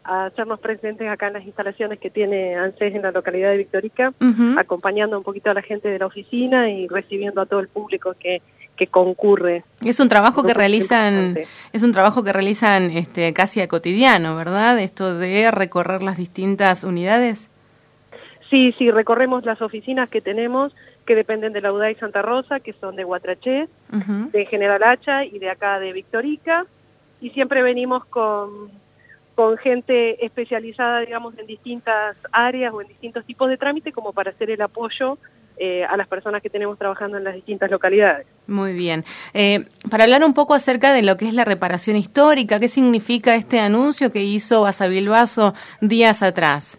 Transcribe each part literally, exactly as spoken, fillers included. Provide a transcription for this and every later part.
a hacernos presentes acá en las instalaciones que tiene ANSES en la localidad de Victorica, Uh-huh. acompañando un poquito a la gente de la oficina y recibiendo a todo el público que, que concurre. Es un trabajo que Muy realizan, importante. es un trabajo que realizan este, casi a cotidiano, ¿verdad? Esto de recorrer las distintas unidades. Sí, sí, recorremos las oficinas que tenemos, que dependen de la U D A I Santa Rosa, que son de Guatraché, Uh-huh. de General Hacha y de acá de Victorica, y siempre venimos con, con gente especializada, digamos, en distintas áreas o en distintos tipos de trámite, como para hacer el apoyo eh, a las personas que tenemos trabajando en las distintas localidades. Muy bien. Eh, para hablar un poco acerca de lo que es la reparación histórica, ¿qué significa este anuncio que hizo Basavilbaso días atrás?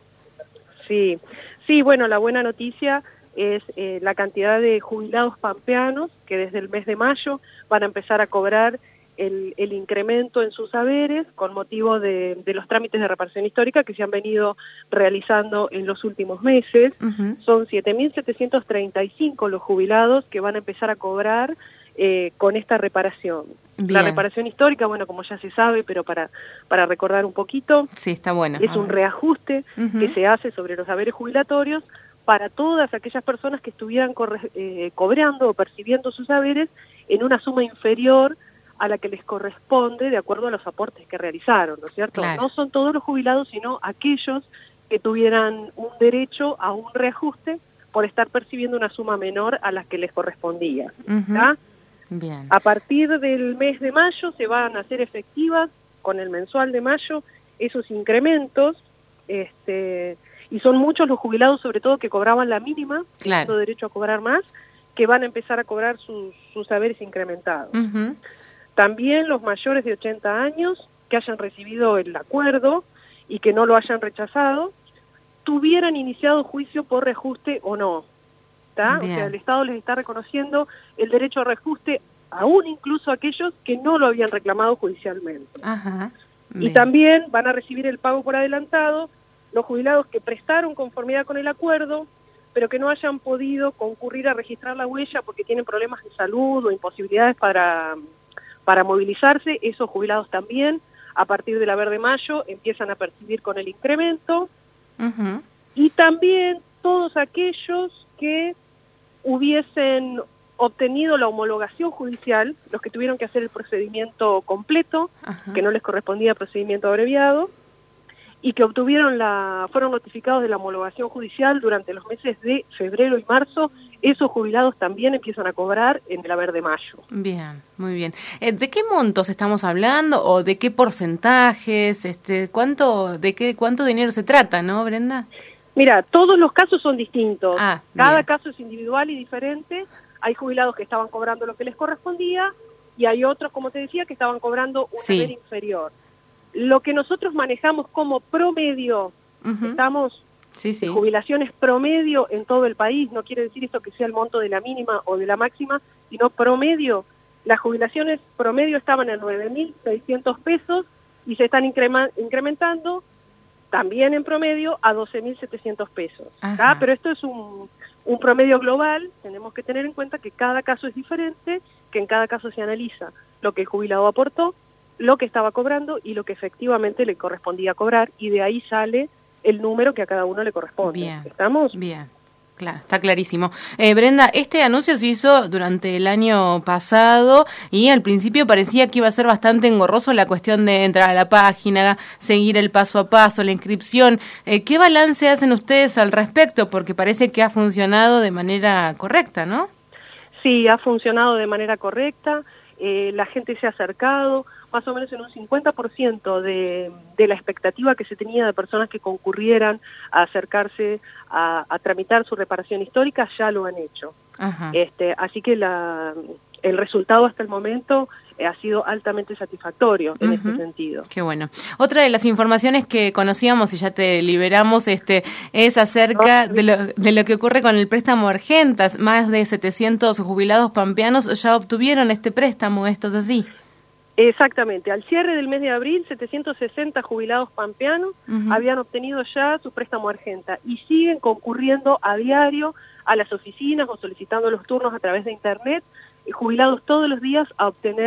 Sí, sí, bueno, la buena noticia es eh, la cantidad de jubilados pampeanos que desde el mes de mayo van a empezar a cobrar el, el incremento en sus haberes con motivo de, de los trámites de reparación histórica que se han venido realizando en los últimos meses. Uh-huh. Son siete mil setecientos treinta y cinco los jubilados que van a empezar a cobrar eh, con esta reparación. Bien. La reparación histórica, bueno, como ya se sabe, pero para, para recordar un poquito, Sí, está bueno. es un reajuste Uh-huh. que se hace sobre los haberes jubilatorios para todas aquellas personas que estuvieran corre- eh, cobrando o percibiendo sus haberes en una suma inferior a la que les corresponde de acuerdo a los aportes que realizaron, ¿no es cierto? Claro. No son todos los jubilados, sino aquellos que tuvieran un derecho a un reajuste por estar percibiendo una suma menor a la que les correspondía. Uh-huh. ¿Tá? Bien. A partir del mes de mayo se van a hacer efectivas con el mensual de mayo esos incrementos, este, y son muchos los jubilados, sobre todo que cobraban la mínima, Claro. teniendo derecho a cobrar más, que van a empezar a cobrar sus, sus haberes incrementados. Uh-huh. También los mayores de ochenta años que hayan recibido el acuerdo y que no lo hayan rechazado, tuvieran iniciado juicio por reajuste o no. ¿Tá? O Bien. sea, el Estado les está reconociendo el derecho a reajuste aún incluso a aquellos que no lo habían reclamado judicialmente. Ajá. Y Bien. también van a recibir el pago por adelantado los jubilados que prestaron conformidad con el acuerdo, pero que no hayan podido concurrir a registrar la huella porque tienen problemas de salud o imposibilidades para, para movilizarse. Esos jubilados también, a partir de la Verde Mayo, empiezan a percibir con el incremento. Uh-huh. Y también todos aquellos que hubiesen obtenido la homologación judicial, los que tuvieron que hacer el procedimiento completo, Ajá. que no les correspondía procedimiento abreviado, y que obtuvieron la, fueron notificados de la homologación judicial durante los meses de febrero y marzo, esos jubilados también empiezan a cobrar en el haber de mayo. Bien, muy bien. Eh, ¿De qué montos estamos hablando o de qué porcentajes? Este, ¿cuánto, de qué, cuánto dinero se trata, no, Brenda? Mira, todos los casos son distintos. Ah, Cada bien. caso es individual y diferente. Hay jubilados que estaban cobrando lo que les correspondía y hay otros, como te decía, que estaban cobrando un Sí. haber inferior. Lo que nosotros manejamos como promedio, Uh-huh. estamos Sí, sí. en jubilaciones promedio en todo el país, no quiere decir esto que sea el monto de la mínima o de la máxima, sino promedio. Las jubilaciones promedio estaban en nueve mil seiscientos pesos y se están increma- incrementando también en promedio a doce mil setecientos pesos. ¿tá? Ajá. Pero esto es un, un promedio global, tenemos que tener en cuenta que cada caso es diferente, que en cada caso se analiza lo que el jubilado aportó, lo que estaba cobrando y lo que efectivamente le correspondía cobrar, y de ahí sale el número que a cada uno le corresponde. Bien. ¿Estamos? Bien. Claro, está clarísimo. Eh, Brenda, este anuncio se hizo durante el año pasado y al principio parecía que iba a ser bastante engorroso la cuestión de entrar a la página, seguir el paso a paso, la inscripción. Eh, ¿Qué balance hacen ustedes al respecto? Porque parece que ha funcionado de manera correcta, ¿no? Sí, ha funcionado de manera correcta, eh, la gente se ha acercado, más o menos en un cincuenta por ciento de, de la expectativa que se tenía de personas que concurrieran a acercarse a, a tramitar su reparación histórica, ya lo han hecho. Ajá. Este, así que la, el resultado hasta el momento eh, ha sido altamente satisfactorio en Uh-huh. este sentido. Qué bueno. Otra de las informaciones que conocíamos y ya te liberamos este es acerca No, de lo, de lo que ocurre con el préstamo Argentas. Más de setecientos jubilados pampeanos ya obtuvieron este préstamo, ¿esto es así? Exactamente, al cierre del mes de abril, setecientos sesenta jubilados pampeanos Uh-huh. habían obtenido ya su préstamo Argenta y siguen concurriendo a diario a las oficinas o solicitando los turnos a través de internet, eh, jubilados todos los días a obtener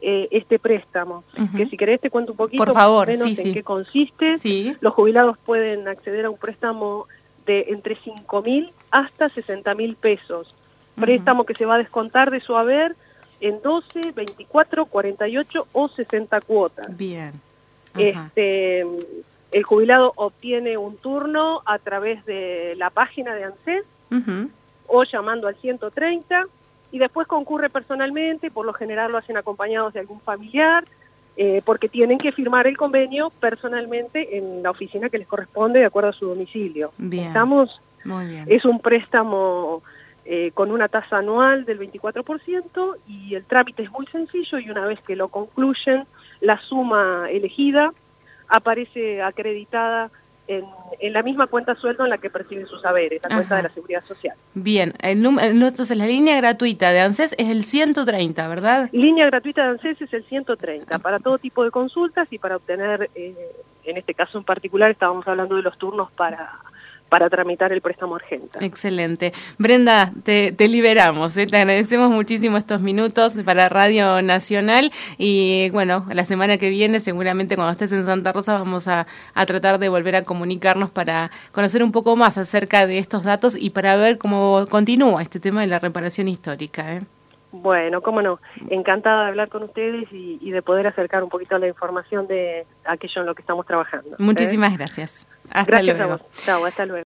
eh, este préstamo, uh-huh. que si querés te cuento un poquito Por favor, menos sí, en sí. qué consiste. Sí. Los jubilados pueden acceder a un préstamo de entre cinco mil hasta sesenta mil pesos, préstamo uh-huh. que se va a descontar de su haber en doce, veinticuatro, cuarenta y ocho o sesenta cuotas. Bien. Este, el jubilado obtiene un turno a través de la página de ANSES uh-huh. o llamando al ciento treinta y después concurre personalmente, por lo general lo hacen acompañados de algún familiar, eh, porque tienen que firmar el convenio personalmente en la oficina que les corresponde de acuerdo a su domicilio. Bien. ¿Estamos? Muy bien. Es un préstamo eh, con una tasa anual del veinticuatro por ciento y el trámite es muy sencillo y una vez que lo concluyen, la suma elegida aparece acreditada en, en la misma cuenta sueldo en la que perciben sus saberes, la Ajá. cuenta de la Seguridad Social. Bien, el número, entonces la línea gratuita de ANSES es el ciento treinta, ¿verdad? Línea gratuita de ANSES es el ciento treinta, para todo tipo de consultas y para obtener, eh, en este caso en particular, estábamos hablando de los turnos para... para tramitar el préstamo Argenta. Excelente. Brenda, te, te liberamos, ¿eh? Te agradecemos muchísimo estos minutos para Radio Nacional y bueno, la semana que viene seguramente cuando estés en Santa Rosa vamos a, a tratar de volver a comunicarnos para conocer un poco más acerca de estos datos y para ver cómo continúa este tema de la reparación histórica, ¿eh? Bueno, cómo no, encantada de hablar con ustedes y, y de poder acercar un poquito la información de aquello en lo que estamos trabajando. Muchísimas ¿eh? gracias. Hasta gracias luego. a vos. Chao, hasta luego.